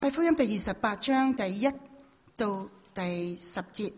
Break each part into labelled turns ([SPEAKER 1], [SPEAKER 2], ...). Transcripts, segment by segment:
[SPEAKER 1] 馬太福音第28章第1到第10節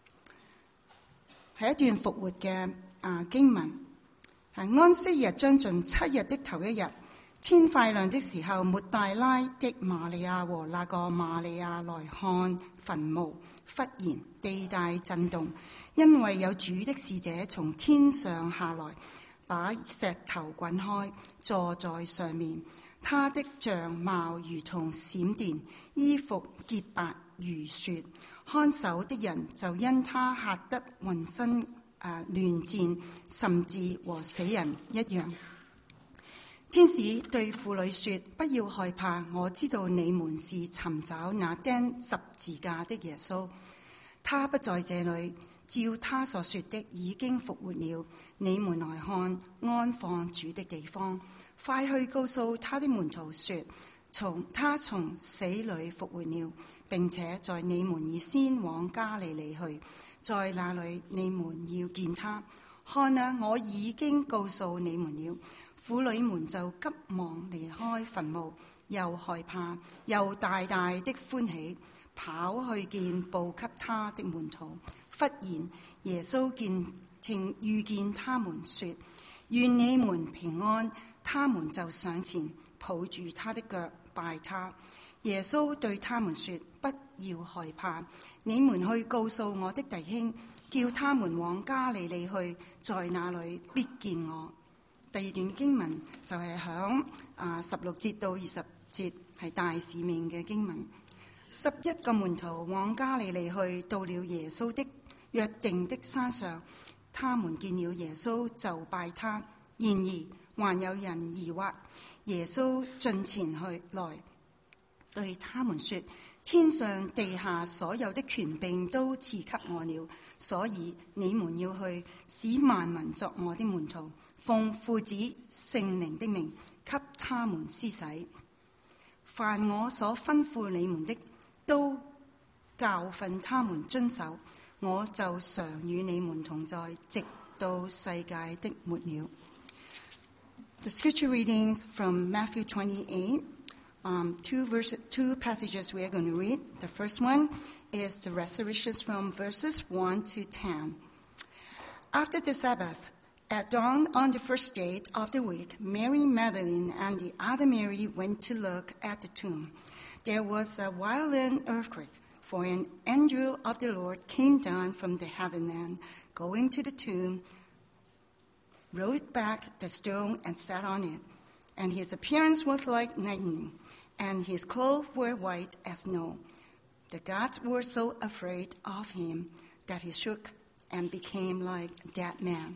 [SPEAKER 1] 係一段復活嘅經文。安息日將盡7日的頭一日，天快亮的時候，抹大拉的瑪利亞和那個瑪利亞來看墳墓，忽然地大震動，因為有主的使者從天上下來，把石頭滾開，坐在上面。他的相貌如同閃電，衣服潔白如雪。看守的人就因他嚇得渾身亂戰，甚至和死人一樣。天使對婦女說：不要害怕，我知道你們是尋找那釘十字架的耶穌。他不在這裏，照他所說的已經復活了。你們來看安放主的地方。快去告訴他的門徒說，他從死裏復活了，並且在你們以先往加利利去，在那裏你們要見他。看啊，我已經告訴你們了。婦女們就急忙離開墳墓，又害怕又大大的歡喜，跑去見報給他的門徒。忽然耶穌遇見他們說：願你們平安。他們就上前抱住他的腳拜他。耶穌對他們說：不要害怕，你們去告訴我的弟兄，叫他們往加利利去，在那裏必見我。第二段經文就係響16節到20節，係大使命嘅經文。11個門徒往加利利去，到了耶穌的約定的山上，他們見了耶穌就拜他。然而還有人疑惑。耶穌進前去來，對他們說：天上地下所有的權柄都賜給我了，所以你們要去，使萬民作我的門徒，奉父子聖靈的名給他們施洗。凡我所吩咐你們的，都教訓他們遵守。我就常與你們同在，直到世界的末了。The scripture readings from Matthew 28, two passages we are going to read. The first one is the resurrections from verses 1 to 10. After the Sabbath, at dawn on the first day of the week, Mary Magdalene and the other Mary went to look at the tomb. There was a violent earthquake, for an angel of the Lord came down from the heaven and, going to the tomb, rolled back the stone and sat on it. And his appearance was like lightning, and his clothes were white as snow. The guards were so afraid of him that he shook and became like a dead man.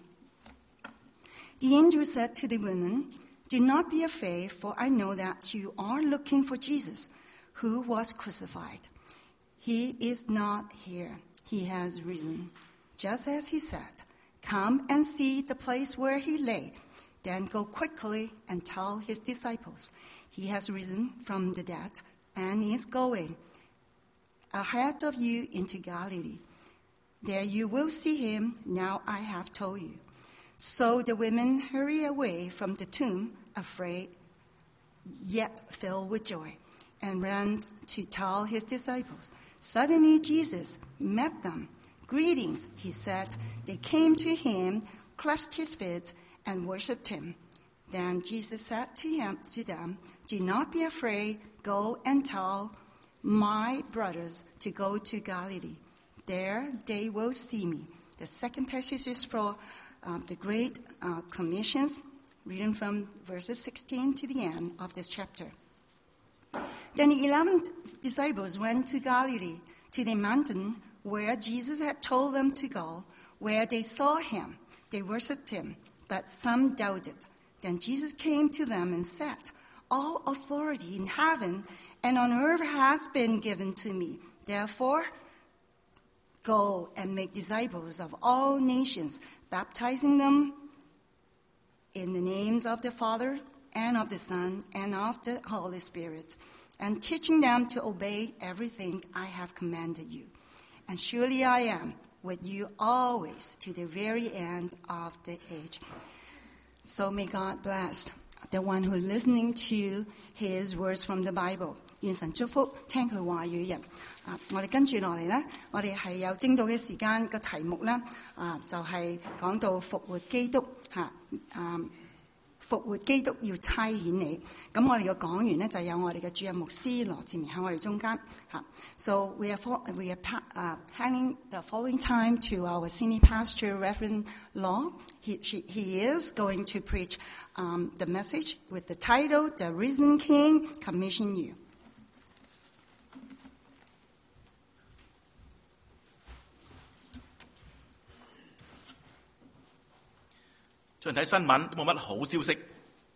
[SPEAKER 1] The angel said to the women, do not be afraid, for I know that you are looking for Jesus, who was crucified. He is not here. He has risen, just as he said. Come and see the place where he lay. Then go quickly and tell his disciples, he has risen from the dead and is going ahead of you into Galilee. There you will see him. Now I have told you. So the women hurried away from the tomb, afraid, yet filled with joy, and ran to tell his disciples. Suddenly Jesus met them. Greetings, he said. They came to him, clasped his feet, and worshipped him. Then Jesus said to them, do not be afraid. Go and tell my brothers to go to Galilee. There they will see me. The second passage is for the Great Commissions, reading from verses 16 to the end of this chapter. Then the 11 disciples went to Galilee, to the mountain where Jesus had told them to go. Where they saw him, they worshipped him, but some doubted. Then Jesus came to them and said, all authority in heaven and on earth has been given to me. Therefore, go and make disciples of all nations, baptizing them in the names of the Father and of the Son and of the Holy Spirit, and teaching them to obey everything I have commanded you. And surely I am with you always to the very end of the age. So may God bless the one who listening to his words from the Bible。願神祝福聽佢話語嘅人。我哋跟住落嚟呢，我哋係有證道嘅時間，個題目呢，就係講到復活基督復活基督要差遣你。咁我哋嘅講員呢，就有我哋嘅主任牧師羅志明喺我哋中間。So we are handing the following time to our senior pastor, Reverend Law. He is going to preach the message with the title, The Risen King Commission You.
[SPEAKER 2] 最近睇新聞都冇乜好消息。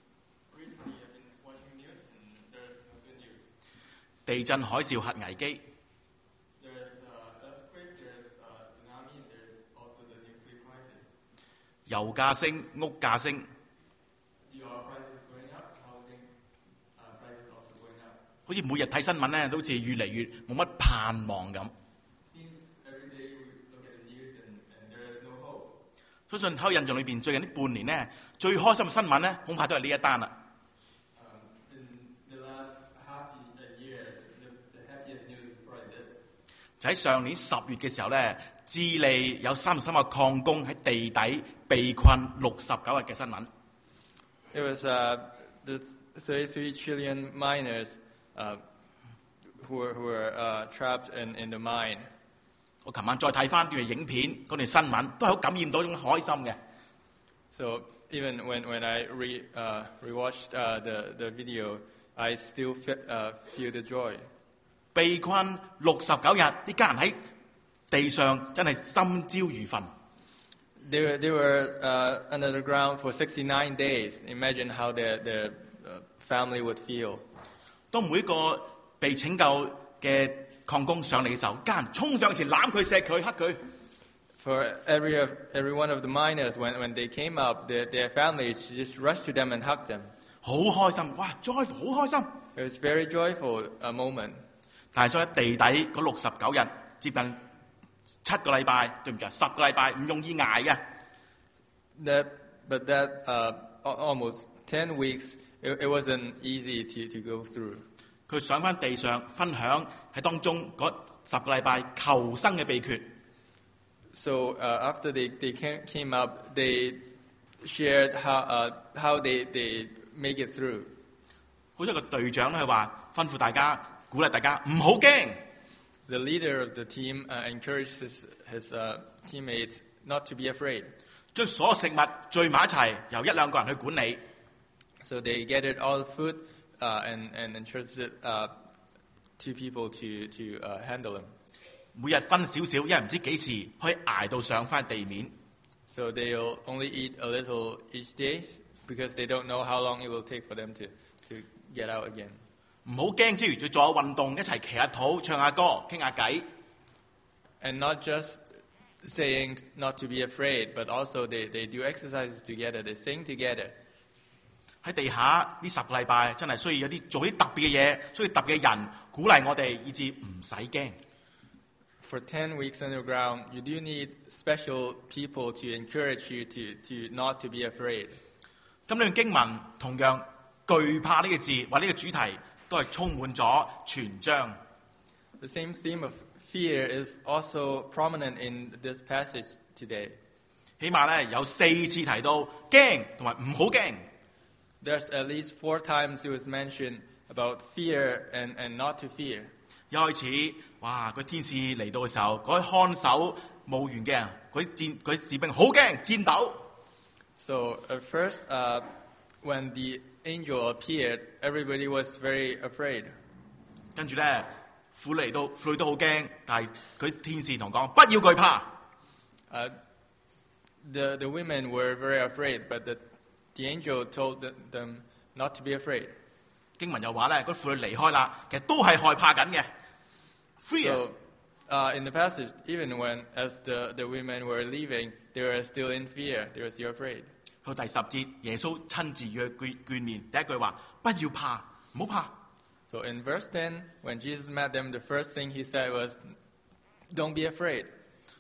[SPEAKER 2] 地震、海嘯、核危機。油價升，屋價升。好似每日睇新聞咧，都好似越嚟越冇乜盼望咁。相信喺我印象裏邊，最近呢半年咧，最開心嘅新聞咧，恐怕都係呢一單啦。就喺上年10月嘅時候咧，智利有33個礦工喺地底被困69日嘅新聞。
[SPEAKER 3] It was the 33 trillion miners who were trapped in the mine.
[SPEAKER 2] 我琴晚再睇翻段影片，嗰段新聞都係好感染到一種開心嘅。
[SPEAKER 3] So even when I rewatched the video, I still feel the joy.
[SPEAKER 2] 被困69日，啲家人喺地上真係心焦如焚。
[SPEAKER 3] They were under the ground for 69 days. Imagine how their family would feel.
[SPEAKER 2] 當每個被拯救嘅礦工上嚟嘅時候，家人衝上前攬佢、錫佢、黑佢。
[SPEAKER 3] For every one of the miners, when they came up, their families just rushed to them and hugged them.
[SPEAKER 2] 好開心，哇 joyful 好開心。
[SPEAKER 3] It was very joyful a moment.
[SPEAKER 2] 但係所以喺地底嗰69日，接近7個禮拜，對唔住，10個禮拜唔容易捱嘅。
[SPEAKER 3] But that almost 10 weeks, it wasn't easy to go through.
[SPEAKER 2] 佢上返地上分享喺當中嗰10個禮拜求生嘅秘訣。
[SPEAKER 3] So after they came up, they shared how they make it through.
[SPEAKER 2] 好似一個隊長咧，佢話吩咐大家，鼓勵大家唔好驚。
[SPEAKER 3] The leader of the team encouraged his teammates not to be afraid.
[SPEAKER 2] 將所有食物聚埋一齊，由1-2個人去管理。
[SPEAKER 3] So they gathered all the food and entrusted 2 people to handle them.
[SPEAKER 2] 每日分少少，因為唔知幾時可以捱到上返地面。
[SPEAKER 3] So they'll only eat a little each day because they don't know how long it will take for them to get out again.
[SPEAKER 2] 唔好驚之餘，要做下運動，一齊祈下禱、唱下歌、傾下偈。
[SPEAKER 3] And not just saying not to be afraid, but also they do exercises together, they sing together.
[SPEAKER 2] 喺地下呢10個禮拜，真係需要有啲做啲特別嘅嘢，需要特別嘅人鼓勵我哋，以致唔使驚。
[SPEAKER 3] For 10 weeks underground, you do need special people to encourage you to not to be afraid.
[SPEAKER 2] 咁呢段經文同樣懼怕呢個字或呢個主題都係充滿咗全章。
[SPEAKER 3] The same theme of fear is also prominent in this passage today.
[SPEAKER 2] 起碼咧有4次提到驚同埋唔好驚。
[SPEAKER 3] There's at least 4 times it was mentioned about fear and not to fear.
[SPEAKER 2] 一開始，哇！個天使嚟到嘅時候，嗰啲看守墓園嘅人，嗰啲士兵好驚，戰鬥。
[SPEAKER 3] So at first, when the angel appeared, everybody was very afraid.
[SPEAKER 2] 跟住咧，婦女都好驚，但係佢天使同講不要懼怕。
[SPEAKER 3] The women were very afraid, but the angel told them not to be afraid.
[SPEAKER 2] 經文又話咧，嗰婦女離開啦，其實都係害怕緊嘅。
[SPEAKER 3] So, in the passage, even as the women were leaving, they were still in fear. They were still afraid.
[SPEAKER 2] 到第10節，耶穌親自與佢見面，第一句話：不要怕，唔好怕。
[SPEAKER 3] So in verse 10, when Jesus met them, the first thing he said was, "Don't be afraid."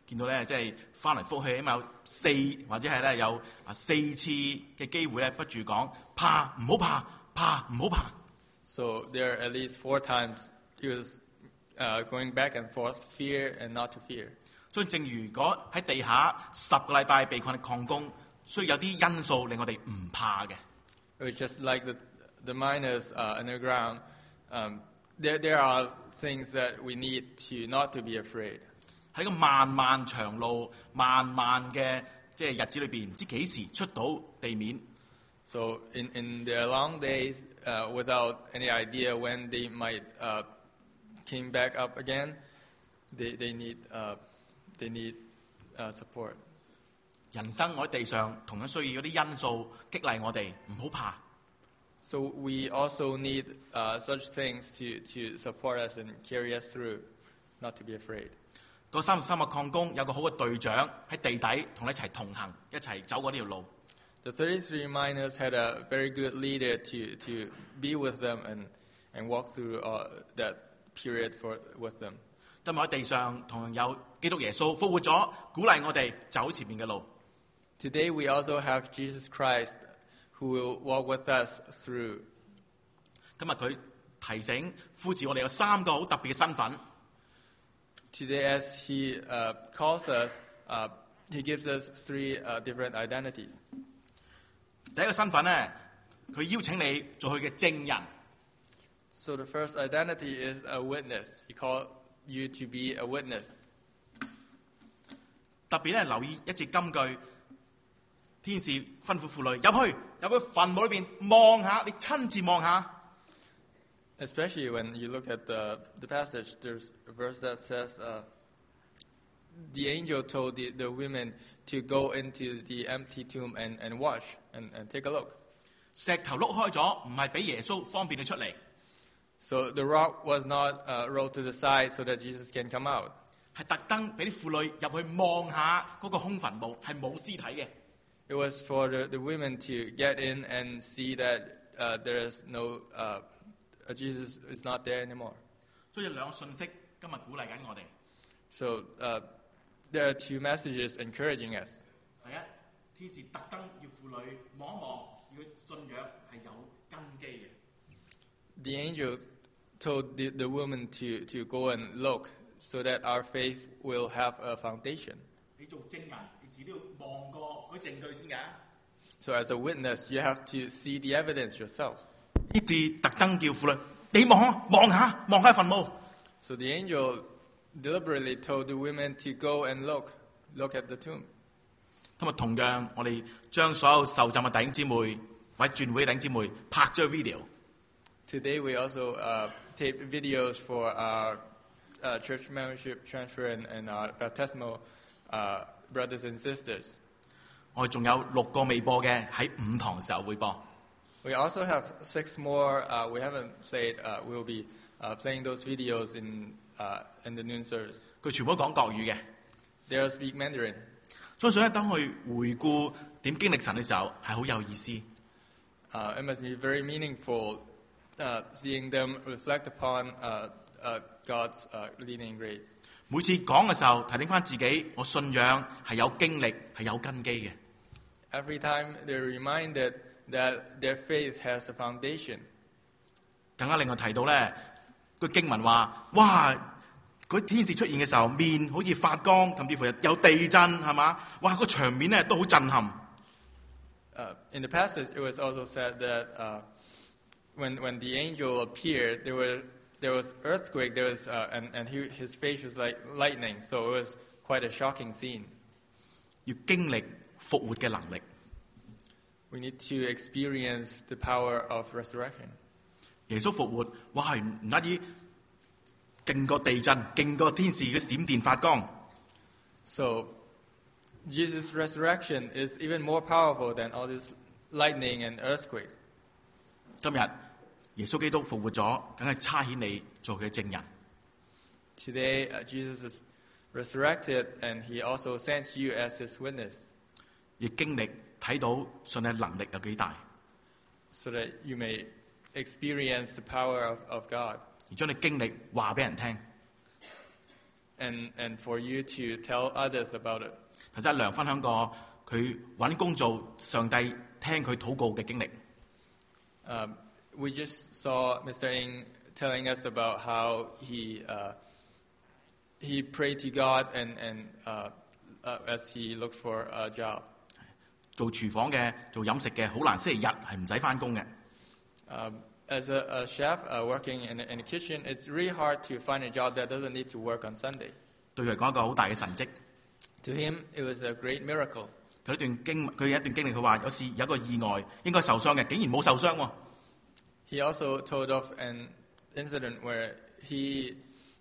[SPEAKER 2] 見到咧，即係翻嚟覆去，起碼有4或者係咧有4次嘅機會咧，不住講怕唔好怕，怕唔好怕。
[SPEAKER 3] So there are at least 4 times he was going back and forth, fear and not to fear.
[SPEAKER 2] 所以正如如果喺地下10個禮拜被困喺礦工，需要有啲因素令我哋唔怕嘅。
[SPEAKER 3] It was just like the miners underground. There are things that we need to not to be afraid.
[SPEAKER 2] 喺個漫漫長路、漫漫嘅即係日子裏邊，唔知幾時出到地面。
[SPEAKER 3] So in their long days, without any idea when they might came back up again, they need support.
[SPEAKER 2] 人生我喺地上同樣需要嗰啲因素激勵我哋唔好怕。
[SPEAKER 3] So we also need such things to support us and carry us through, not to be afraid.
[SPEAKER 2] 嗰33個礦工有個好嘅隊長喺地底同你一齊同行，一齊走過呢條路。
[SPEAKER 3] The 33 miners had a very good leader to be with them and walk through that period with them.
[SPEAKER 2] 今日喺地上同樣有基督耶穌復活咗，鼓勵我哋走前面嘅路。
[SPEAKER 3] Today we also have Jesus Christ who will walk with us through.
[SPEAKER 2] 今日佢提醒呼召我哋有3個好特別嘅身份。
[SPEAKER 3] Today, as he calls us, he gives us 3 different identities.
[SPEAKER 2] 第一個身份咧，佢邀請你做佢嘅證人。
[SPEAKER 3] So the first identity is a witness. He called you to be a witness.
[SPEAKER 2] 特別咧留意一節金句，天使吩咐婦女入去墳墓裏邊望下，你親自望下。
[SPEAKER 3] Especially when you look at the passage, there's a verse that says, the angel told the women to go into the empty tomb and watch and take a look.
[SPEAKER 2] 石頭碌開咗，唔係俾耶穌方便你出嚟。
[SPEAKER 3] So the rock was not rolled to the side so that Jesus can come out.
[SPEAKER 2] 係特登俾啲婦女入去望下嗰個空墳墓，係冇屍體嘅。
[SPEAKER 3] It was for the women to get in and see that there is no Jesus is not there anymore.
[SPEAKER 2] 所以有2個信息今日鼓勵緊我哋。
[SPEAKER 3] So there are 2 messages encouraging us.
[SPEAKER 2] 第一，天使特登要婦女望一望，要信仰係有根基嘅。
[SPEAKER 3] The angel told the woman to go and look so that our faith will have a foundation.
[SPEAKER 2] 你做證人，你自己都要望過嗰啲證據先㗎。
[SPEAKER 3] So as a witness, you have to see the evidence yourself.
[SPEAKER 2] 呢次特登叫婦女，你望下墳墓。
[SPEAKER 3] So the angel deliberately told the women to go and look at the tomb.
[SPEAKER 2] 今日同樣，我哋將所有受浸嘅弟兄姊妹或者轉會嘅弟兄姊妹拍咗個 video。
[SPEAKER 3] Today we also tape videos for our church membership transfer and our baptismal brothers and sisters.
[SPEAKER 2] 我哋仲有6個未播嘅，喺5堂嘅時候會播。
[SPEAKER 3] We also have 6 more we haven't played. We'll be playing those videos in the noon service.
[SPEAKER 2] 佢全部都講國語嘅。
[SPEAKER 3] They'll speak Mandarin.
[SPEAKER 2] 相信咧，當佢回顧點經歷神嘅時候，係好有意思。
[SPEAKER 3] It must be very meaningful seeing them reflect upon God's leading grace.
[SPEAKER 2] 每次講嘅時候，提醒翻自己，我信仰係有經歷，係有根基嘅。
[SPEAKER 3] Every time they're reminded that their faith has a foundation.
[SPEAKER 2] 更加令我提到咧，個經文話，哇！嗰天使出現嘅時候，面好似發光，甚至乎有地震，係嘛？哇！個場面咧都好震撼。
[SPEAKER 3] In the passage, it was also said that when the angel appeared, there was earthquake. There was and his face was like lightning. So it was quite a shocking scene.
[SPEAKER 2] 要經歷復活嘅能力。
[SPEAKER 3] We need to experience the power of resurrection.
[SPEAKER 2] 耶穌復活，哇！唔單止勁過地震，勁過天使嘅閃電發光。
[SPEAKER 3] So Jesus' resurrection is even more powerful than all this lightning and earthquakes.
[SPEAKER 2] 今日耶穌基督復活咗，梗係差遣你做佢嘅證人。
[SPEAKER 3] Today, Jesus is resurrected, and he also sends you as his witness.
[SPEAKER 2] 亦經歷睇到信嘅能力有幾大，
[SPEAKER 3] so that you may experience the power of God.
[SPEAKER 2] 而將你經歷話俾人聽。
[SPEAKER 3] and for you to tell others about it.
[SPEAKER 2] 頭先阿梁分享過佢揾工做，上帝聽佢禱告嘅經歷。
[SPEAKER 3] We just saw Mr. Ng telling us about how he prayed to God and as he looked for a job.
[SPEAKER 2] 做廚房嘅、做飲食嘅，好難星期日係唔使翻工嘅。
[SPEAKER 3] As a chef working in the kitchen, it's really hard to find a job that doesn't need to work on Sunday.
[SPEAKER 2] 對佢嚟講一個好大嘅神蹟。
[SPEAKER 3] To him, it was a great miracle.
[SPEAKER 2] 佢有一段經歷，佢話有時有一個意外應該受傷嘅，竟然冇受傷喎。
[SPEAKER 3] He also told of an incident where he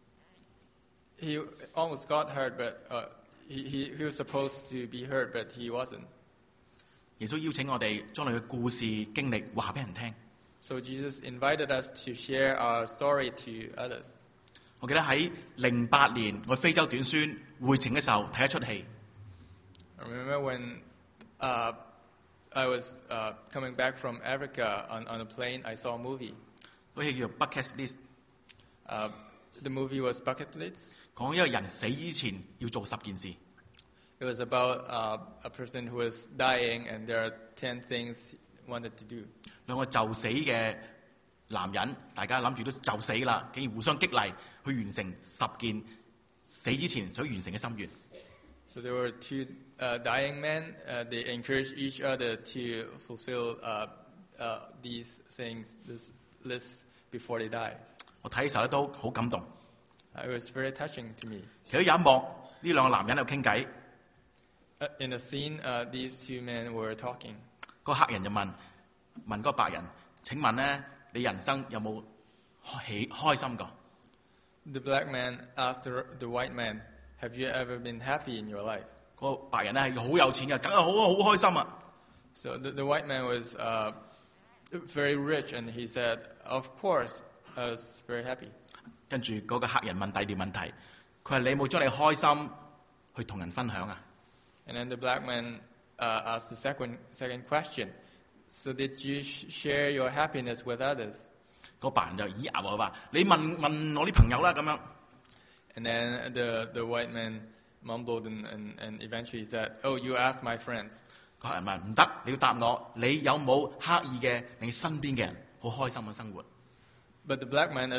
[SPEAKER 3] almost got hurt, but he was supposed to be hurt, but he wasn't.
[SPEAKER 2] 耶穌邀請我哋將你嘅故事經歷話俾人聽。
[SPEAKER 3] So Jesus invited us to share our story to others.
[SPEAKER 2] 我記得喺08年我非洲短宣會程嘅時候睇一出戲，
[SPEAKER 3] I remember when I was coming back from Africa on a plane, I saw a movie.
[SPEAKER 2] 嗰戲叫做 Bucket List，
[SPEAKER 3] The movie was Bucket List.
[SPEAKER 2] 講一個人死之前要做10件事。
[SPEAKER 3] It was about a person who was dying, and there are 10 things he wanted to do.
[SPEAKER 2] 兩個就死嘅男人，大家諗住都就死啦，竟然互相激勵去完成10件死之前想完成嘅心願。
[SPEAKER 3] So there were two dying men. They encouraged each other to fulfill these things, this list before they die.
[SPEAKER 2] 我睇嘅時候咧都好感動。
[SPEAKER 3] It was very touching to me.
[SPEAKER 2] 其實有一幕，呢兩個男人喺度傾偈，
[SPEAKER 3] In the scene, these two men were talking.
[SPEAKER 2] 個黑人就問嗰個白人：請問咧，你人生有冇開心過？
[SPEAKER 3] The black man asked the white man, "Have you ever been happy in your life?"
[SPEAKER 2] 個白人咧係好有錢嘅，梗係好開心啊！
[SPEAKER 3] So the white man was very rich, and he said, "Of course, I was very happy."
[SPEAKER 2] 跟住嗰個黑人問第二條問題，佢話：你有冇將你開心去同人分享啊？
[SPEAKER 3] And then the black man asked the second question. So did you share your happiness with others?
[SPEAKER 2] 個白人就咿牙話：你問我啲朋友啦咁樣。
[SPEAKER 3] And then the white man mumbled and eventually said, "Oh, you asked my friends."
[SPEAKER 2] 個黑人問：唔得，你要答我，你有冇刻意嘅令你身邊嘅人好開心嘅生活？
[SPEAKER 3] But the black man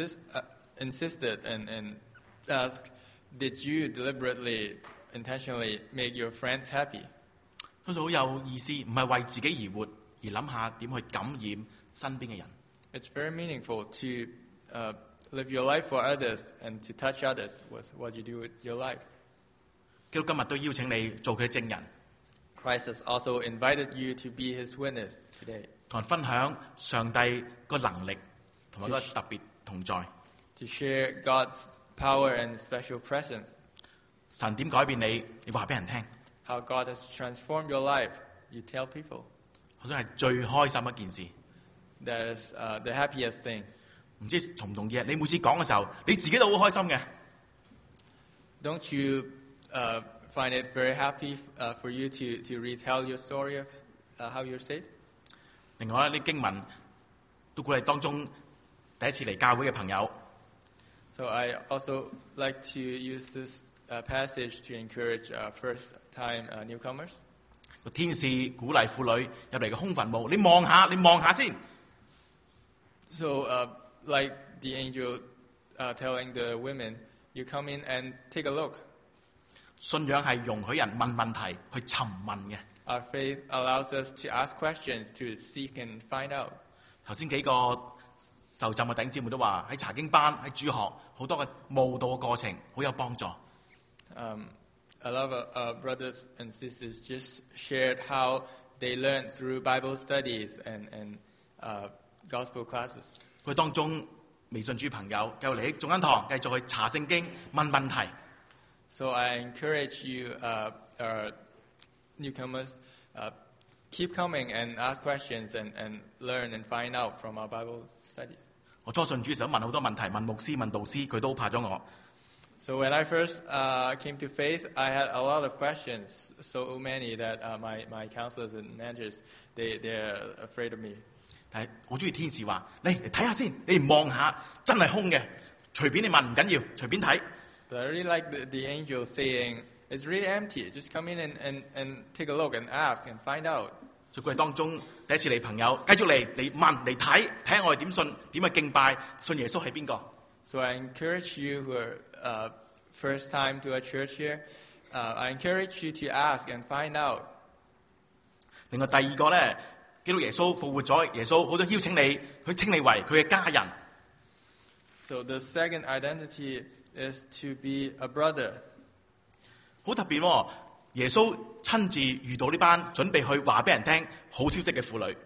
[SPEAKER 3] insisted and asked, "Did you deliberately, intentionally make your friends happy?"
[SPEAKER 2] 佢就好有意思，唔係為自己而活，而諗下點去感染身邊嘅人。
[SPEAKER 3] It's very meaningful to live your life for others and to touch others with what you do with your life.
[SPEAKER 2] 基督今日都邀請你做佢嘅證人，
[SPEAKER 3] Christ has also invited you to be his witness today,
[SPEAKER 2] 同人分享上帝個能力同埋個特別同在。
[SPEAKER 3] to share God's power and special presence,
[SPEAKER 2] 神點改變你，你話俾人聽。
[SPEAKER 3] how God has transformed your life. You tell people.
[SPEAKER 2] 我想係最開心一件事。
[SPEAKER 3] That is the happiest thing.
[SPEAKER 2] 唔知同唔同意啊？你每次講嘅時候，你自己都好開心嘅。
[SPEAKER 3] Don't you find it very happy for you to retell your story of how you're saved?
[SPEAKER 2] 另外呢啲經文都鼓勵當中第一次嚟教會嘅朋友，
[SPEAKER 3] So I also like to use this passage to encourage first-time newcomers.
[SPEAKER 2] 個天使鼓勵婦女入嚟嘅空墳墓，你望下先。
[SPEAKER 3] So like the angel telling the women, you come in and take a look.
[SPEAKER 2] 信仰係容許人問問題去尋問嘅。
[SPEAKER 3] Our faith allows us to ask questions, to seek and find out.
[SPEAKER 2] 頭先幾個受浸嘅弟兄姊妹都話喺查經班喺主學好多嘅慕道嘅過程好有幫助。
[SPEAKER 3] A lot of brothers and sisters just shared how they learned through Bible studies and gospel classes.
[SPEAKER 2] 佢當中未信主朋友繼續嚟眾恩堂繼續去查聖經問問題。
[SPEAKER 3] So I encourage you, newcomers, keep coming and ask questions and learn and find out from our Bible studies.
[SPEAKER 2] 我初信主嘅時候問好多問題，問牧師問導師，佢都好怕咗我。
[SPEAKER 3] So when I first came to faith, I had a lot of questions, so many that my counselors and managers, they're afraid of me.
[SPEAKER 2] 但係我中意天使話：你睇下先，你望下，真係空嘅，隨便你問唔緊要，隨便睇。
[SPEAKER 3] But I really like the angel saying, it's really empty. Just come in and take a look and ask and find out.
[SPEAKER 2] 所以佢哋當中第一次嚟朋友，繼續嚟問嚟睇下我哋點信，點去敬拜，信耶穌係邊個？
[SPEAKER 3] So I encourage you who are first time to a church here, I encourage you to ask and find out.
[SPEAKER 2] 另外第二個咧，基督耶穌復活咗，耶穌好多邀請你，佢稱你為佢嘅家人。
[SPEAKER 3] So the second identity is to be a brother.
[SPEAKER 2] 好特別喎，耶穌親自遇到呢班準備去話俾人聽好消息嘅婦女。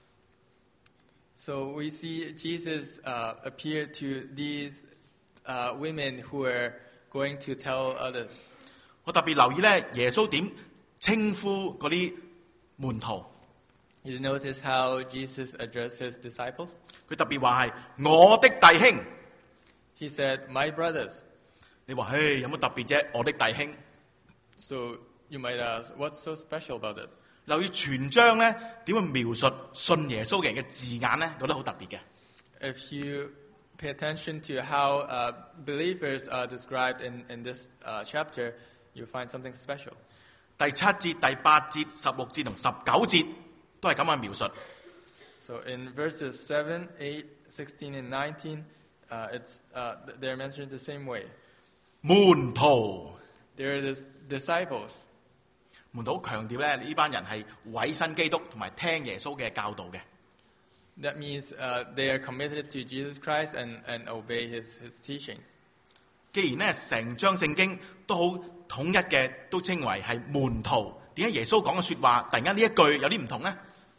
[SPEAKER 3] So we see Jesus appear to these women who are going to tell others.
[SPEAKER 2] 我特別留意咧，耶穌點稱呼嗰啲門徒，
[SPEAKER 3] You notice how Jesus addressed his disciples?
[SPEAKER 2] 佢特別話係我的弟兄。
[SPEAKER 3] He said, "My brothers."
[SPEAKER 2] 你話唉有乜特別啫？我的弟兄。
[SPEAKER 3] So you might ask, what's so special about it?
[SPEAKER 2] 留意全章咧點去描述信耶穌嘅人嘅字眼咧，覺得好特別嘅。
[SPEAKER 3] If you pay attention to how believers are described in this chapter, you'll find something special.
[SPEAKER 2] 第7節、第8節、16節同19節都係咁樣描述。
[SPEAKER 3] So in verses 7, 8, 16, and 19, they're mentioned the same way.
[SPEAKER 2] 門徒，
[SPEAKER 3] They're the disciples.
[SPEAKER 2] 門徒好強調咧，呢班人係委身基督同埋聽耶穌嘅教導嘅。
[SPEAKER 3] That means they are committed to Jesus Christ and obey his teachings.
[SPEAKER 2] 既然咧成章聖經都好統一嘅，都稱為係門徒，點解耶穌講嘅説話突然間呢一句有啲唔同咧？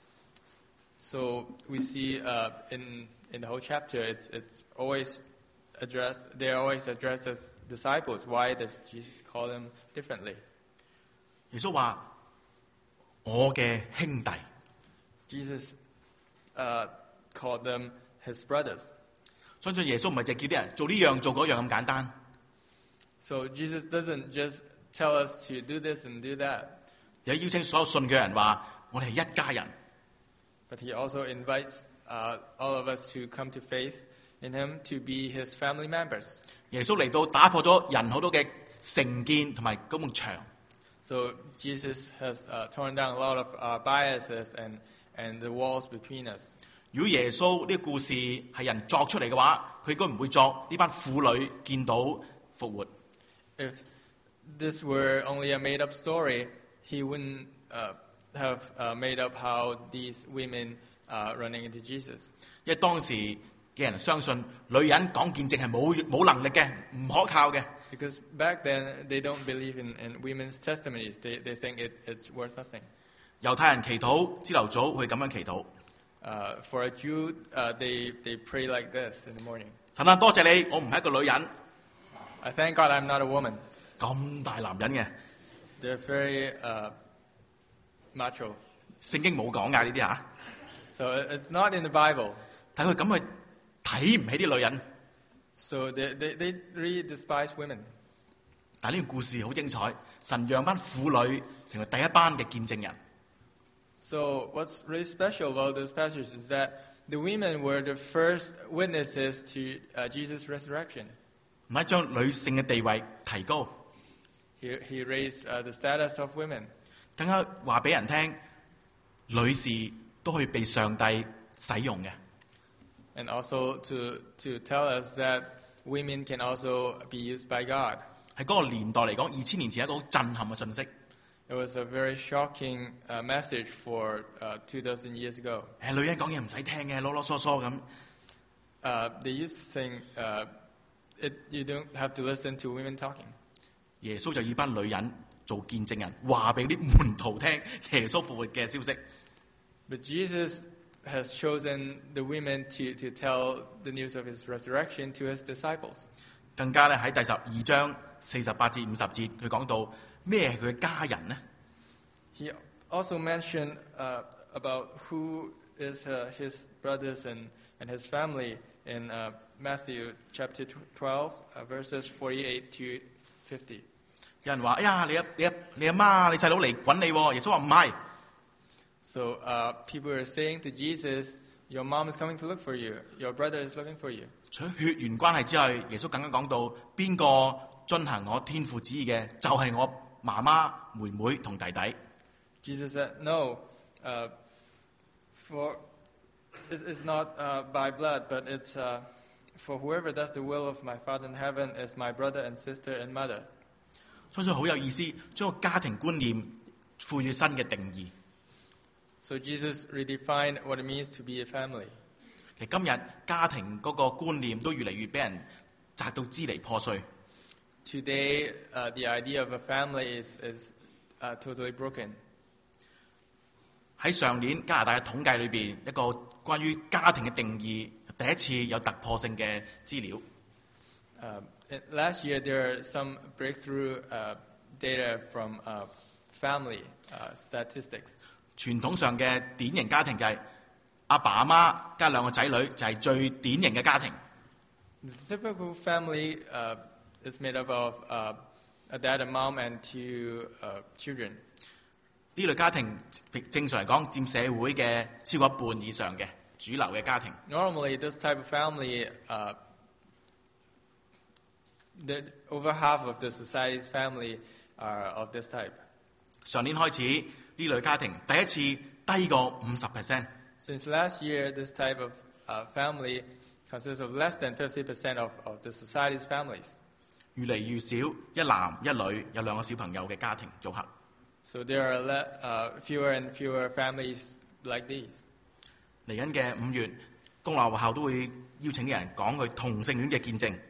[SPEAKER 3] So we see in the whole chapter, it's always addressed. They're always addressed as disciples. Why does Jesus call them differently?
[SPEAKER 2] 耶穌話：我嘅兄弟。
[SPEAKER 3] Jesus called them his brothers.
[SPEAKER 2] 相信耶穌唔係淨係叫啲人做呢樣做嗰樣咁簡單。
[SPEAKER 3] So Jesus doesn't just tell us to do this and do that,
[SPEAKER 2] 有邀請所有信嘅人話：我哋係一家人。
[SPEAKER 3] but he also invites all of us to come to faith in him, to be his family members.
[SPEAKER 2] 耶穌嚟到打破咗人好多嘅成見同埋嗰埲牆。
[SPEAKER 3] So Jesus has torn down a lot of biases and the walls between us.
[SPEAKER 2] 如果耶穌呢個故事係人作出嚟嘅話，佢應該唔會作呢班婦女見到復活。
[SPEAKER 3] If this were only a made-up story, he wouldn't have made up how these women running into Jesus.
[SPEAKER 2] 因為當時嘅人相信女人講見證係冇能力嘅，唔可靠嘅。
[SPEAKER 3] Because back then, they don't believe in women's testimonies. They think it's worth nothing.
[SPEAKER 2] 猶太人祈禱朝頭早會咁樣祈禱。
[SPEAKER 3] For a Jew, they pray like this in the morning.
[SPEAKER 2] 神啊，多謝你，我唔係一個女人，
[SPEAKER 3] I thank God I'm not a woman.
[SPEAKER 2] 咁大男人嘅，
[SPEAKER 3] They're very macho.
[SPEAKER 2] 聖經冇講㗎呢啲嚇。
[SPEAKER 3] So it's not in the Bible.
[SPEAKER 2] 但佢咁去睇唔起啲女人。
[SPEAKER 3] So they really despise women.
[SPEAKER 2] 但呢個故事好精彩，神讓班婦女成為第一班嘅見證人。
[SPEAKER 3] So what's really special about this passage is that the women were the first witnesses to Jesus' resurrection.
[SPEAKER 2] 唔係將女性嘅地位提高，
[SPEAKER 3] He raised the status of women.
[SPEAKER 2] 更加話俾人聽，女士都可以被上帝使用嘅。
[SPEAKER 3] And also to tell us that women can also be used by God.
[SPEAKER 2] 喺嗰個年代嚟講，2000年前係一個好震撼嘅信息。
[SPEAKER 3] It was a very shocking message for 2,000 years ago.
[SPEAKER 2] 女人講嘢唔使聽嘅，囉囉嗦嗦咁。
[SPEAKER 3] They used to think you don't have to listen to women talking.
[SPEAKER 2] 耶穌就以班女人做見證人，話俾啲門徒聽耶穌復活嘅消息。
[SPEAKER 3] But Jesus has chosen the women to tell the news of his resurrection to his disciples.
[SPEAKER 2] 更加咧喺第12章48至50節，佢講到咩係佢嘅家人呢？
[SPEAKER 3] He also mentioned about who is his brothers and his family in Matthew chapter 12, verses 48 to 50.
[SPEAKER 2] 有人話：哎呀，你阿媽、你細佬嚟揾你喎。耶穌話唔係。
[SPEAKER 3] So people are saying to Jesus, your mom is coming to look for you. Your brother is looking for you.
[SPEAKER 2] 除咗血緣關係之外，耶穌更加講到邊個遵行我天父旨意嘅，就係我媽媽、妹妹同弟弟。
[SPEAKER 3] Jesus said, "No, for it's not by blood, but it's for whoever does the will of my Father in heaven is my brother and sister and mother."
[SPEAKER 2] 所以好有意思，將個家庭觀念賦予新嘅定義。
[SPEAKER 3] So Jesus redefined what it means to be a family.
[SPEAKER 2] 其實今日家庭嗰個觀念都越嚟越俾人砸到支離破碎。
[SPEAKER 3] Today, the idea of a family is totally broken.
[SPEAKER 2] 喺上年加拿大嘅統計裏邊，一個關於家庭嘅定義第一次有突破性嘅資料。
[SPEAKER 3] Last year, there are some breakthrough data from family statistics.
[SPEAKER 2] 傳統上嘅典型家庭就係阿爸阿媽加兩個仔女，就係最典型嘅家庭。
[SPEAKER 3] The typical family is made up of a dad, a mom, and two children.
[SPEAKER 2] 呢類家庭正常嚟講佔社會嘅超過一半以上嘅主流嘅家庭。
[SPEAKER 3] Normally, this type of family, over half of the society's family are of this type.
[SPEAKER 2] 上年開始呢類家庭第一次低過50%。
[SPEAKER 3] Since last year, this type of family consists of less than 50% of the society's families.
[SPEAKER 2] 越嚟越少一男一女有兩個小朋友嘅家庭組合。
[SPEAKER 3] So there are fewer and fewer families like these.
[SPEAKER 2] 嚟緊嘅5月，公立學校都會邀請啲人講佢同性戀嘅見證。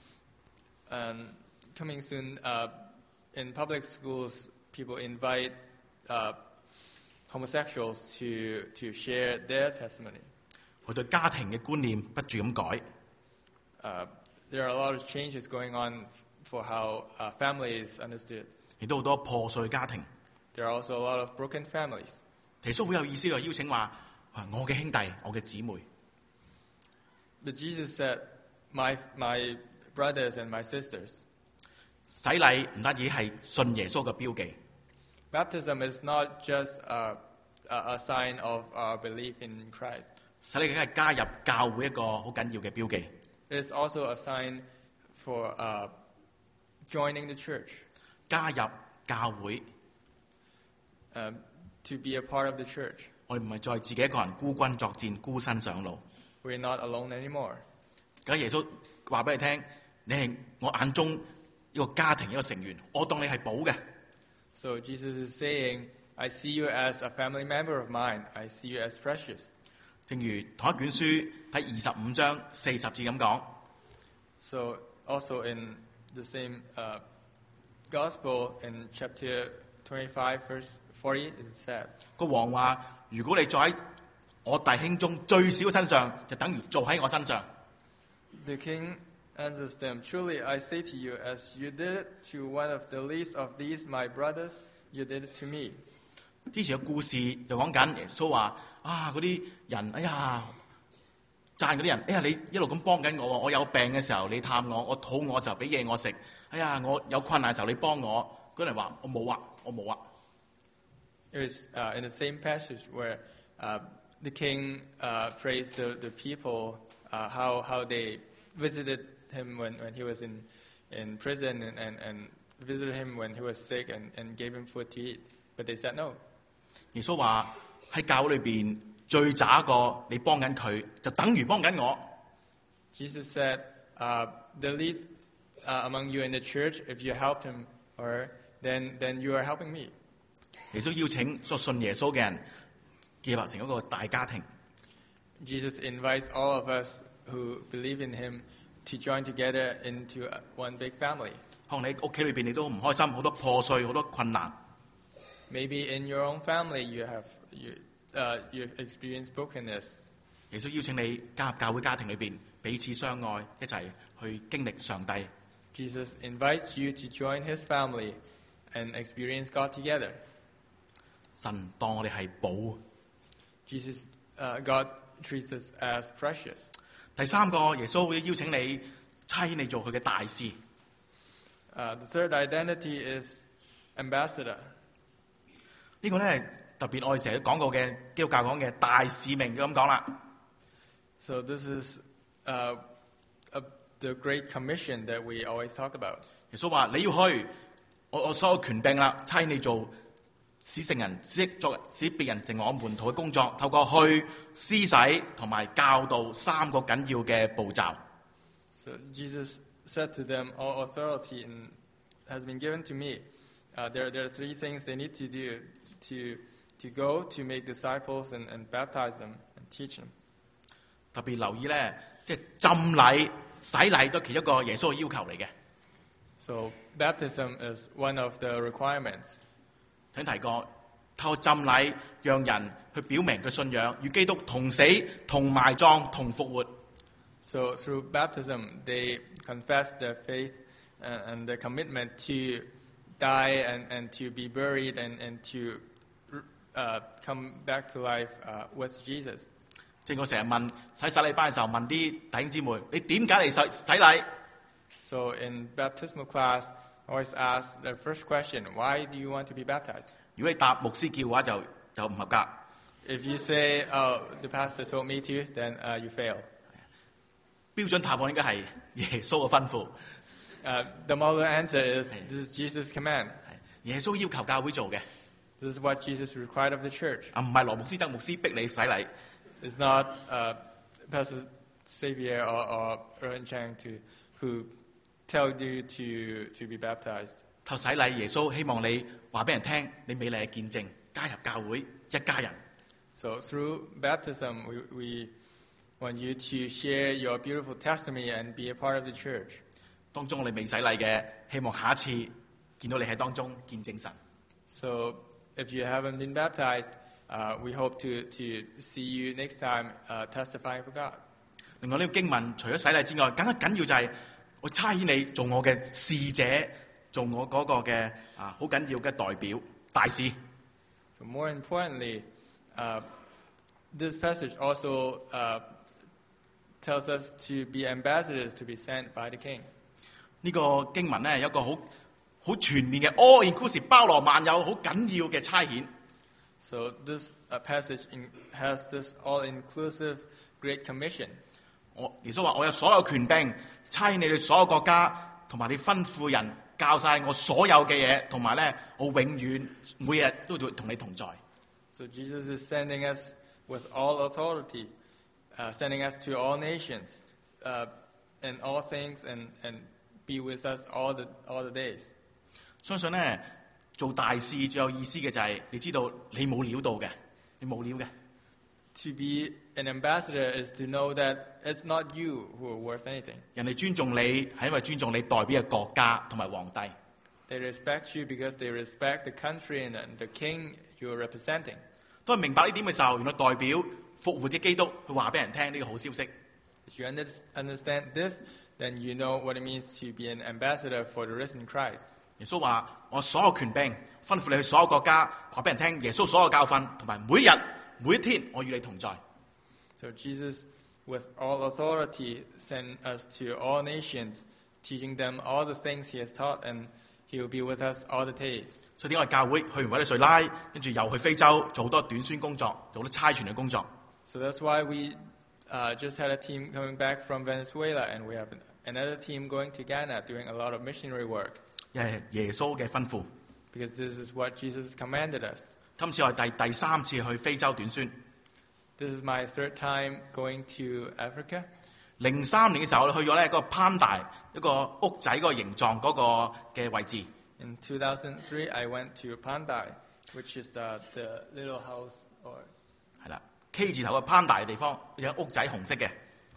[SPEAKER 3] Coming soon, in public schools, people invite homosexuals to share their testimony.
[SPEAKER 2] 佢對家庭嘅觀念不住咁改。
[SPEAKER 3] There are a lot of changes going on for how family is understood.
[SPEAKER 2] 亦都好多破碎家庭。
[SPEAKER 3] There are also a lot of broken families.
[SPEAKER 2] 耶穌好有意思嘅邀請話：我嘅兄弟，我嘅姊妹。
[SPEAKER 3] But Jesus said, my brothers and my sisters.
[SPEAKER 2] 洗禮唔單止係信耶穌嘅標記，
[SPEAKER 3] Baptism is not just a sign of our belief in Christ.
[SPEAKER 2] 洗禮梗係加入教會一個好緊要嘅標記。
[SPEAKER 3] It is also a sign for joining the church,
[SPEAKER 2] 加入教會，
[SPEAKER 3] to be a part of the church.
[SPEAKER 2] 我哋唔係再自己一個人孤軍作戰、孤身上路。
[SPEAKER 3] We're not alone anymore.
[SPEAKER 2] 咁耶穌話俾你聽：你係我眼中一個家庭一個成員，我當你係寶嘅。
[SPEAKER 3] So Jesus is saying, I see you as a family member of mine. I see you as precious.
[SPEAKER 2] 正如同一卷書睇25章40節咁講。
[SPEAKER 3] So also in the same gospel in chapter 25, verse 40, it is said,
[SPEAKER 2] 個王話：如果你做喺我弟兄中最小嘅身上，就等於做喺我身上。
[SPEAKER 3] The king answers them, Truly I say to you, as you did it to one of the least of these my brothers, you did it to me.
[SPEAKER 2] 之前嘅故事就講緊耶穌話：嗰啲人，讚嗰啲人，你一路咁幫緊我，我有病嘅時候你探我，我肚餓嘅時候俾嘢我食，我有困難嘅時候你幫我。嗰啲人話：我冇啊，我冇啊。
[SPEAKER 3] It was in the same passage where the king praised the people, how they visited him when he was in prison and visited him when he was sick and gave him food to eat. But they said no.
[SPEAKER 2] 耶穌話喺教會裏邊最渣個，你幫緊佢，就等於幫緊我。
[SPEAKER 3] Jesus said, the least among you in the church, if you helped him or then you are helping me.
[SPEAKER 2] 耶穌邀請所信耶穌嘅人結合成一個大家庭。
[SPEAKER 3] Jesus invites all of us who believe in him to join together into one big family.
[SPEAKER 2] 可能你屋企裏邊你都唔開心，好多破碎，好多困難。
[SPEAKER 3] Maybe in your own family you experience brokenness.
[SPEAKER 2] 耶穌邀請你加入教會家庭裏邊，彼此相愛，一齊去經歷上帝。
[SPEAKER 3] Jesus invites you to join his family and experience God together.
[SPEAKER 2] 神當我哋係寶。
[SPEAKER 3] God treats us as precious.
[SPEAKER 2] 第三個，耶穌會邀請你差你做佢嘅大使。
[SPEAKER 3] The third identity is ambassador.
[SPEAKER 2] 呢個咧特別我哋成日講過嘅基督教講嘅大使命，咁講啦。
[SPEAKER 3] So this is a the Great Commission that we always talk about.
[SPEAKER 2] 耶穌話：你要去，我所有權柄啦，差你做使聖人、使別人成為我門徒嘅工作，透過去施洗同埋教導三個緊要嘅步驟。
[SPEAKER 3] So Jesus said to them, all authority has been given to me. There are three things they need to do to go to make disciples and baptize them and teach them.
[SPEAKER 2] 特別留意咧，即係浸禮、洗禮都係其中一個耶穌嘅要求嚟嘅。
[SPEAKER 3] So baptism is one of the requirements.
[SPEAKER 2] 頭先提過，透過浸禮，讓人去表明佢信仰，與基督同死、同埋葬、同復活。
[SPEAKER 3] So through baptism, they confess their faith and their commitment to die and to be buried and to come back to life with Jesus.
[SPEAKER 2] 正我成日問洗禮班嘅時候，問啲弟兄姊妹：你點解嚟洗禮？
[SPEAKER 3] So in baptismal class, I always ask the first question, why do you want to be baptized?
[SPEAKER 2] 如果你答牧師叫嘅話，就唔合格。
[SPEAKER 3] If you say, oh, the pastor told me to, then you fail.
[SPEAKER 2] 標準答案應該係耶穌嘅吩咐。
[SPEAKER 3] The model answer is, this is Jesus' command.
[SPEAKER 2] 耶穌要求教會做嘅，
[SPEAKER 3] This is what Jesus required of the church.
[SPEAKER 2] 唔係羅牧師、曾牧師逼你洗禮。
[SPEAKER 3] It's not Pastor Xavier or Erwin Chang who tell you to be baptized.
[SPEAKER 2] 透洗禮，耶穌希望你話俾人聽你美麗嘅見證，加入教會一家人。
[SPEAKER 3] So through baptism, we want you to share your beautiful testimony and be a part of the church.
[SPEAKER 2] 當中你未洗禮嘅，希望下一次見到你喺當中見證神。
[SPEAKER 3] So if you haven't been baptized, we hope to see you next time testifying for God.
[SPEAKER 2] 另外呢個經文除咗洗禮之外，更加緊要就係我差遣你做我嘅使者，做我嗰個嘅好緊要嘅代表大使。
[SPEAKER 3] So more importantly, this passage also tells us to be ambassadors to be sent by the king.
[SPEAKER 2] 呢個經文咧有一個好全面嘅 all inclusive 包羅萬有好緊要嘅差遣。
[SPEAKER 3] So this passage has this all-inclusive Great Commission.
[SPEAKER 2] 耶穌話：我有所有權柄，差遣你哋所有國家，同埋你吩咐人教晒我所有嘅嘢，同埋咧我永遠每日都會同你同在。
[SPEAKER 3] So Jesus is sending us with all authority, sending us to all nations, and all things, and be with us all the days.
[SPEAKER 2] 相信咧做大事最有意思嘅就係你知道你冇料到嘅，你冇料嘅。
[SPEAKER 3] To be an ambassador is to know that it's not you who are worth anything.
[SPEAKER 2] 人哋尊重你係因為尊重你代表嘅國家同埋皇帝。
[SPEAKER 3] They respect you because they respect the country and the king you're representing.
[SPEAKER 2] 當你明白呢點嘅時候，原來代表復活嘅基督去話俾人聽呢個好消息。
[SPEAKER 3] If you understand this, then you know what it means to be an ambassador for the risen Christ.
[SPEAKER 2] 耶穌話：我所有權柄吩咐你去所有國家，話俾人聽耶穌所有教訓，同埋每日每一天我與你同在。
[SPEAKER 3] So Jesus, with all authority, sent us to all nations, teaching them all the things he has taught, and he will be with us all the days.
[SPEAKER 2] 所以點解教會去完委內瑞拉，跟住又去非洲做好多短宣工作，做好多差傳嘅工作。
[SPEAKER 3] So that's why we just had a team coming back from Venezuela, and we have another team going to Ghana doing a lot of missionary work.
[SPEAKER 2] 因為耶穌嘅吩咐。
[SPEAKER 3] Because this is what Jesus commanded us.
[SPEAKER 2] 今次我係第三次去非洲短宣。
[SPEAKER 3] This is my third time going to Africa.
[SPEAKER 2] 03年嘅時候，我去咗咧嗰個潘大一個屋仔嗰個形狀嗰個嘅位置。
[SPEAKER 3] In 2003, I went to Pandai, which is the little house or
[SPEAKER 2] 係啦 ，K 字頭嘅潘大嘅地方，有屋仔紅色嘅。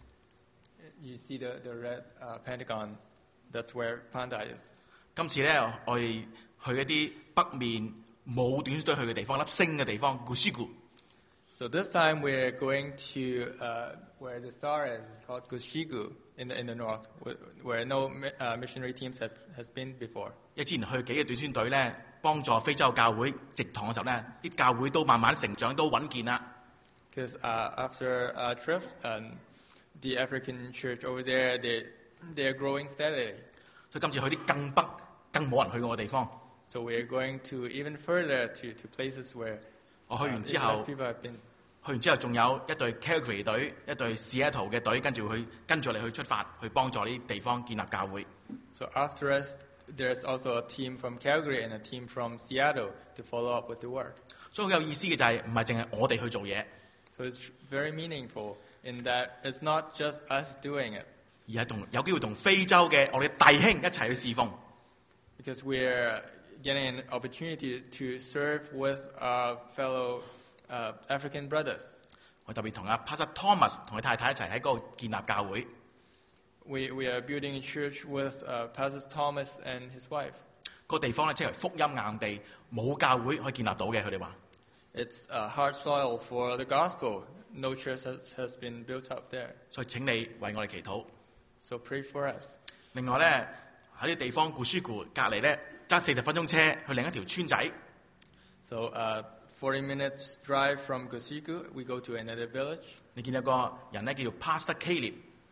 [SPEAKER 3] you see the red Pentagon. That's where Pandai is.
[SPEAKER 2] 今次咧，我哋去一啲北面冇短宣隊去嘅地方，粒星嘅地方，古斯古。
[SPEAKER 3] So this time we're going to where the star is. It's called Gushigu in the north, where no missionary teams has been before.
[SPEAKER 2] 因為之前去幾個短宣隊咧，幫助非洲教會植堂嘅時候咧，啲教會都慢慢成長，都穩健啦。
[SPEAKER 3] Because after a trip, the African church over there, they are growing steadily.
[SPEAKER 2] 所以今次去啲更北、更冇人去過嘅地方。
[SPEAKER 3] So we are going to even further to places where
[SPEAKER 2] 我去完之
[SPEAKER 3] less
[SPEAKER 2] 後，
[SPEAKER 3] people have been.
[SPEAKER 2] 去完之後仲有一隊 Calgary 隊、一隊 Seattle 嘅隊跟住你去出發，去幫助呢啲地方建立教會。
[SPEAKER 3] So after us, there's also a team from Calgary and a team from Seattle to follow up with the work.
[SPEAKER 2] 所以好有意思嘅就係唔係淨係我哋去做嘢，
[SPEAKER 3] So it's very meaningful in that it's not just us doing it,
[SPEAKER 2] 而係有機會同非洲嘅我哋弟兄一齊去侍奉。
[SPEAKER 3] because we're getting an opportunity to serve with our fellow African brothers.
[SPEAKER 2] 我特別同阿 Pastor Thomas 同佢太太一齊喺嗰度建立教會。
[SPEAKER 3] We are building a church with Pastor Thomas and his wife.
[SPEAKER 2] 個地方咧即係福音硬地，冇教會可以建立到嘅。佢哋話，
[SPEAKER 3] It's hard soil for the gospel. No church has been built up there.
[SPEAKER 2] 所以請你為我哋祈禱。
[SPEAKER 3] So pray for us.
[SPEAKER 2] 另外咧喺啲地方古書庫隔離咧揸40分鐘車去另一條村仔，
[SPEAKER 3] So 40 minutes drive from Kosiku, we go to another village.
[SPEAKER 2] 你見有個人咧叫做 Pastor Caleb，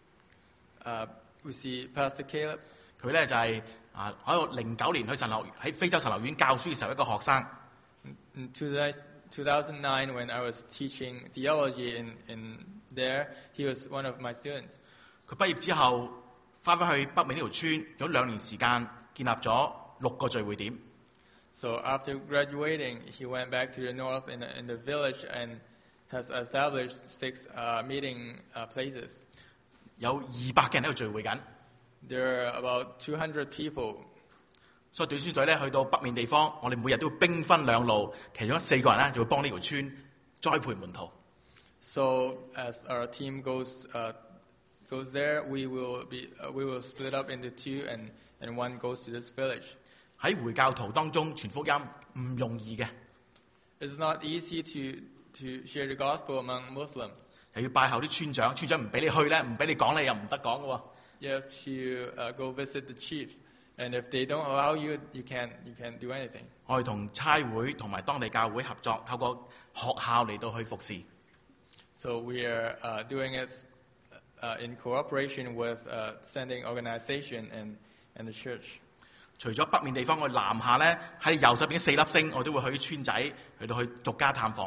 [SPEAKER 3] We see Pastor Caleb.
[SPEAKER 2] 佢咧就係喺度09年去喺非洲神學院教書嘅時候一個學生。
[SPEAKER 3] In 2009, when I was teaching theology in there, he was one of my students.
[SPEAKER 2] 佢畢業之後翻去北面呢條村，用2年時間建立咗6個聚會點。
[SPEAKER 3] So after graduating, he went back to the north in the village and has established 6 meeting places.
[SPEAKER 2] 有200嘅人喺度聚會緊，
[SPEAKER 3] There are about 200 people.
[SPEAKER 2] 所以短宣隊咧去到北面地方，我哋每日都會兵分2路，其中4個人咧就會幫呢條村栽培門徒。
[SPEAKER 3] So as our team goes there, we will split up into 2, and one goes to this village.
[SPEAKER 2] 喺回教徒當中傳福音唔容易嘅，
[SPEAKER 3] It's not easy to share the gospel among Muslims.
[SPEAKER 2] 又要拜候啲村長，村長唔俾你去咧，唔俾你講你又唔得講嘅喎。
[SPEAKER 3] You have to go visit the chiefs, and if they don't allow you, you can't do anything.
[SPEAKER 2] 我哋同差會同埋當地教會合作，透過學校嚟到去服侍。
[SPEAKER 3] So we are doing it in cooperation with sending organization and the church.
[SPEAKER 2] 除咗北面地方，我哋南下咧喺右手邊4粒星，我都會去村仔去到去逐家探訪。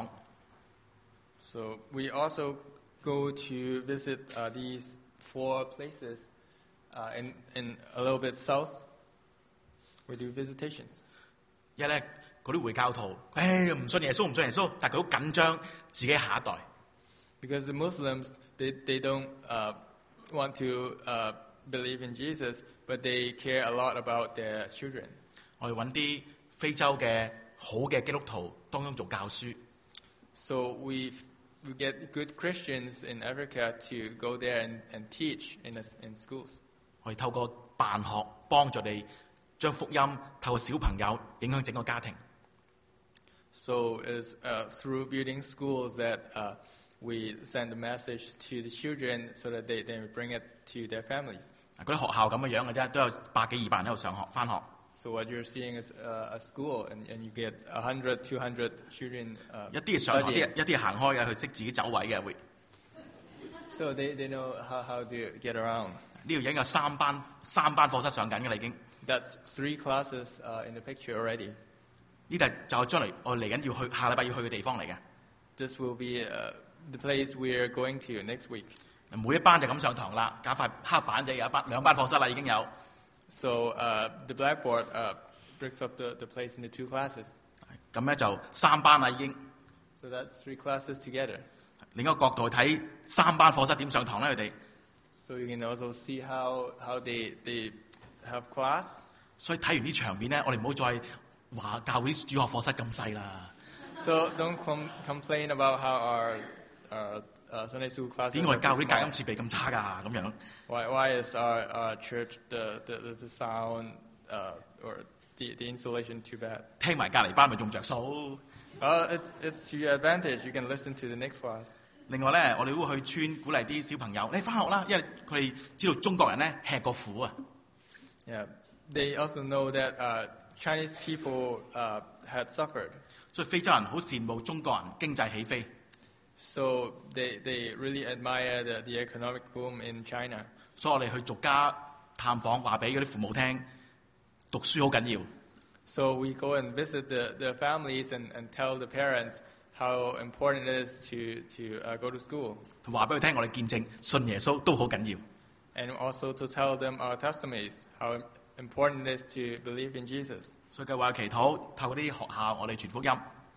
[SPEAKER 3] So we also go to visit these 4 places in a little bit south. We do visitations.
[SPEAKER 2] 因為咧嗰啲回教徒，唔信耶穌，唔信耶穌，但係佢好緊張自己下一代。
[SPEAKER 3] Because the Muslims, they don't want to believe in Jesus, but they care a lot about their children.
[SPEAKER 2] 我哋揾啲非洲嘅好嘅基督徒當中做教書。
[SPEAKER 3] So we get good Christians in Africa to go there and teach in schools.
[SPEAKER 2] 我哋透過辦學幫助你將福音透過小朋友影響整個家庭。
[SPEAKER 3] So it's through building schools that we send a message to the children so that they bring it to their families.
[SPEAKER 2] 嗰啲學校咁嘅樣嘅啫，都有100幾200人喺度上學返學。
[SPEAKER 3] So what you're seeing is a school, and you get 100, 200 children
[SPEAKER 2] 一啲係上堂，
[SPEAKER 3] studying.
[SPEAKER 2] 一啲係行開嘅，佢識自己走位嘅會。
[SPEAKER 3] So they know how to get around.
[SPEAKER 2] 呢度已經有3班課室上緊嘅啦，已經。
[SPEAKER 3] That's 3 classes in the picture already.
[SPEAKER 2] 呢度就係將來我嚟緊要去下禮拜要去嘅地方嚟嘅。
[SPEAKER 3] This will be the place we're going to next week.
[SPEAKER 2] 每一班就咁上堂啦，搞塊黑板就有2班課室啦，已經有。
[SPEAKER 3] So the blackboard breaks up the place into 2 classes.
[SPEAKER 2] 咁咧就3班啦已經。
[SPEAKER 3] So that's 3 classes together.
[SPEAKER 2] 另一個角度去睇3班課室點上堂咧，佢哋。
[SPEAKER 3] So you can also see how they have class.
[SPEAKER 2] 所以睇完啲場面咧，我哋唔好再話教會主學課室咁細啦。
[SPEAKER 3] So don't complain about how our Sunday school classes
[SPEAKER 2] 點解我哋
[SPEAKER 3] are
[SPEAKER 2] 教
[SPEAKER 3] too
[SPEAKER 2] 會隔音
[SPEAKER 3] small.
[SPEAKER 2] 設備咁差㗎？咁樣
[SPEAKER 3] Why is our church the sound or the installation too bad?
[SPEAKER 2] 聽埋隔離班咪仲着數。
[SPEAKER 3] It's to your advantage. You can listen to the next class.
[SPEAKER 2] 另外咧，我哋會去村鼓勵啲小朋友，你返學啦，因為佢哋知道中國人咧吃過苦啊。
[SPEAKER 3] Yeah, they also know that Chinese people had suffered.
[SPEAKER 2] 所以非洲人好羨慕中國人經濟起飛。
[SPEAKER 3] So they really admire the economic boom in China.
[SPEAKER 2] 所以我哋去逐家探訪，話俾嗰啲父母聽，讀書好緊要。
[SPEAKER 3] So we go and visit the families and tell the parents how important it is to go to school,
[SPEAKER 2] 同話俾佢聽我哋見證信耶穌都好緊要。
[SPEAKER 3] and also to tell them our testimonies, how important it is to believe in Jesus.
[SPEAKER 2] 所以計劃祈禱，透過啲學校我哋傳福音。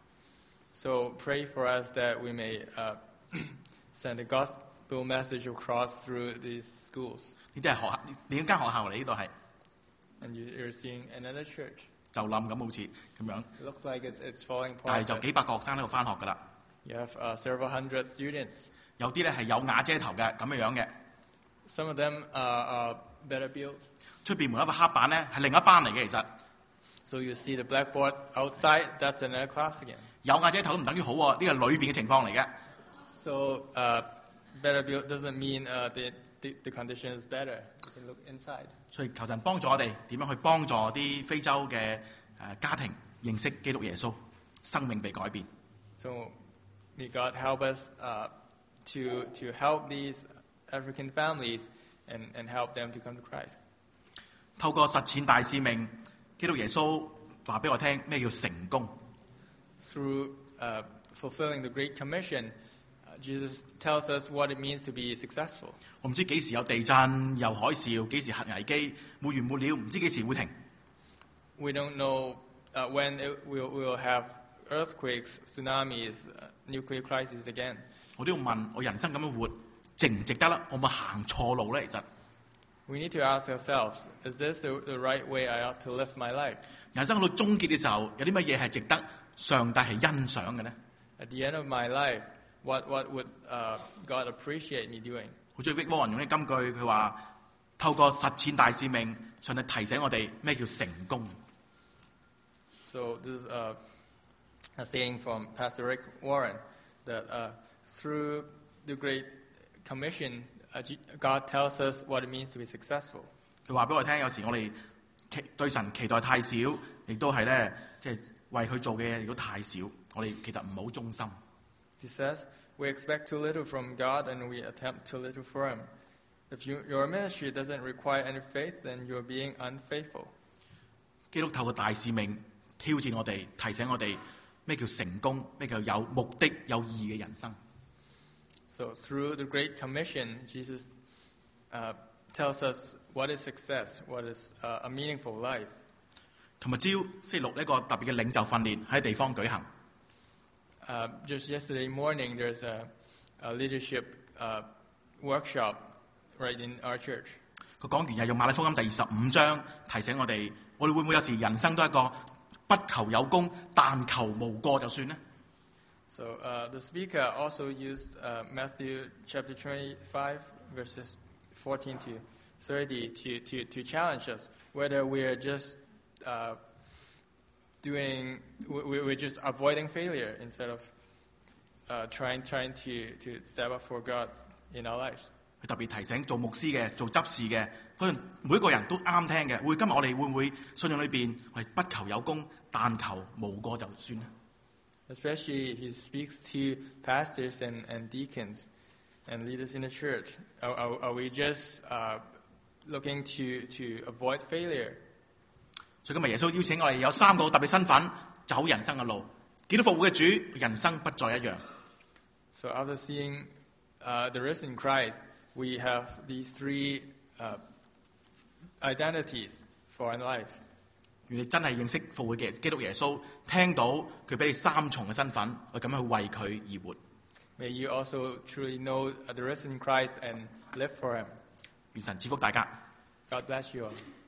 [SPEAKER 3] So pray for us that we may send the gospel message across through these schools.
[SPEAKER 2] 呢啲係學校，另一間學校嚟，呢度係
[SPEAKER 3] And you're seeing another church.
[SPEAKER 2] 就冧咁，好似咁樣，
[SPEAKER 3] It looks like it's falling
[SPEAKER 2] 但係
[SPEAKER 3] apart.
[SPEAKER 2] 就
[SPEAKER 3] but
[SPEAKER 2] 幾百個學生喺度翻學㗎啦。
[SPEAKER 3] You have several hundred students.
[SPEAKER 2] 有啲咧係有瓦遮頭嘅咁樣嘅，
[SPEAKER 3] Some of them are better built.
[SPEAKER 2] 出邊門一個黑板咧係另一班嚟嘅，其實
[SPEAKER 3] So you see the blackboard outside, that's another class again.
[SPEAKER 2] 有瓦遮頭都唔等於好喎，呢個係裏邊嘅情況嚟嘅。
[SPEAKER 3] So better built doesn't mean the condition is better. You can look inside.
[SPEAKER 2] 所以求神幫助我哋點樣去幫助啲非洲嘅家庭認識基督耶穌，生命被改變。
[SPEAKER 3] So may God help us to help these African families and help them to come to Christ.
[SPEAKER 2] 透過實踐大使命，基督耶穌話俾我聽咩叫成功。
[SPEAKER 3] Through fulfilling the Great Commission, Jesus tells us what it means to be successful.
[SPEAKER 2] 我唔知幾時有地震，有海嘯，幾時核危機，沒完沒了，唔知幾時會停。
[SPEAKER 3] We don't know when we'll have earthquakes, tsunamis, nuclear crises again.
[SPEAKER 2] 我都要問我人生咁樣活，值唔值得啦？我冇行錯路咧？其實
[SPEAKER 3] We need to ask ourselves, is this the right way I ought to live my life?
[SPEAKER 2] 人生去到終結嘅時候，有啲乜嘢係值得上帝係欣賞嘅呢？
[SPEAKER 3] At the end of my life, what would God appreciate me doing?
[SPEAKER 2] 好中意 Rick Warren 用啲金句，佢話透過實踐大使命，上帝提醒我哋咩叫成功。
[SPEAKER 3] So this is a saying from Pastor Rick Warren that through the Great Commission, God tells us what it means to be successful.
[SPEAKER 2] 佢話俾我聽，有時我哋對神期待太少，亦都係咧，即係為佢做嘅嘢亦都太少，我哋其實唔好忠心。
[SPEAKER 3] He says, we expect too little from God and we attempt too little for Him. If your ministry doesn't require any faith, then you're being unfaithful.
[SPEAKER 2] 基督透過大使命挑戰我哋，提醒我哋咩叫成功，咩叫有目的、有意嘅人生。
[SPEAKER 3] So through the Great Commission, Jesus tells us what is success, what is a meaningful life.
[SPEAKER 2] 琴日朝星期六呢個特別嘅領袖訓練喺地方舉行。
[SPEAKER 3] Just yesterday morning, there's a leadership workshop right in our church.
[SPEAKER 2] 個講員又用馬太福音第25章提醒我哋，我哋會唔會有時人生都係一個不求有功，但求無過就算呢？
[SPEAKER 3] So the speaker also used Matthew chapter 25, verses 14 to 30 to challenge us whether we are just we're just avoiding failure instead of trying to step up for God in our lives.
[SPEAKER 2] 佢特別提醒做牧師嘅、做執事嘅，可能每一個人都啱聽嘅。今日我哋會唔會信仰裏邊係不求有功，但求無過就算呢？
[SPEAKER 3] Especially he speaks to pastors and deacons and leaders in the church. Are we just looking to avoid failure?
[SPEAKER 2] 所以今日耶穌邀請我哋有3個特別身份走人生嘅路，見到復活嘅主，人生不再一樣。
[SPEAKER 3] So after seeing the risen Christ, we have these 3 identities for our lives.
[SPEAKER 2] 願你真係認識復活嘅基督耶穌，聽到佢俾你3重嘅身份，我咁樣去為佢而活。
[SPEAKER 3] May you also truly know the risen Christ and live for Him.
[SPEAKER 2] 願神賜福大家。
[SPEAKER 3] God bless you all.